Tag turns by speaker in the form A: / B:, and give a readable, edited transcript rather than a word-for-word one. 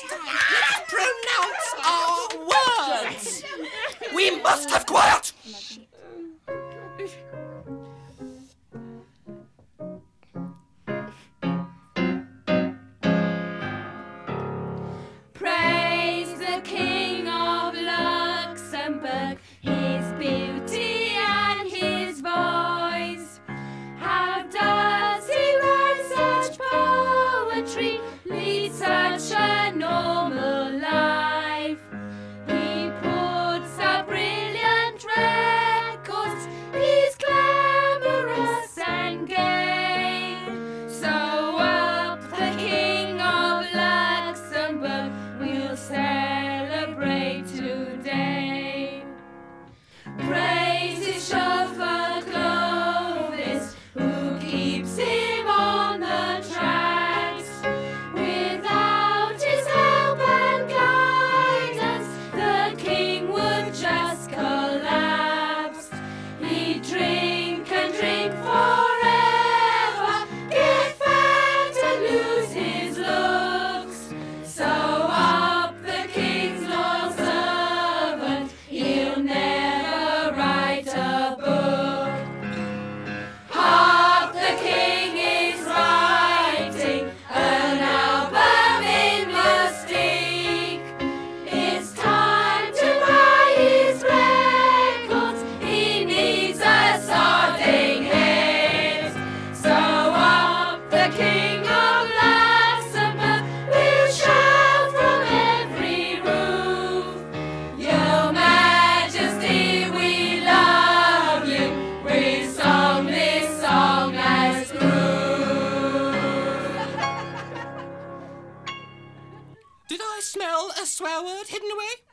A: this time, let us pronounce our words. We must have quiet.
B: Praise the King of Luxembourg, his beauty and his voice. How does he write such poetry, lead such a normal life? He puts out brilliant records, he's glamorous and gay. So up the King of Luxembourg, we'll celebrate today. Praise his chauffeur Clovis, who keeps him on the tracks. Without his help and guidance, the king would just collapse. He'd drink and drink forever, get fat and lose his looks. So up the king's loyal servant, he'll never write a book. Hark, the king is writing an album in Mystique. It's time to buy his records, he needs a starting hit. So up the King of Luxembourg, we'll shout from every roof. Your Majesty, we love you. We sung this song as proof.
A: Did I smell a swear word hidden away?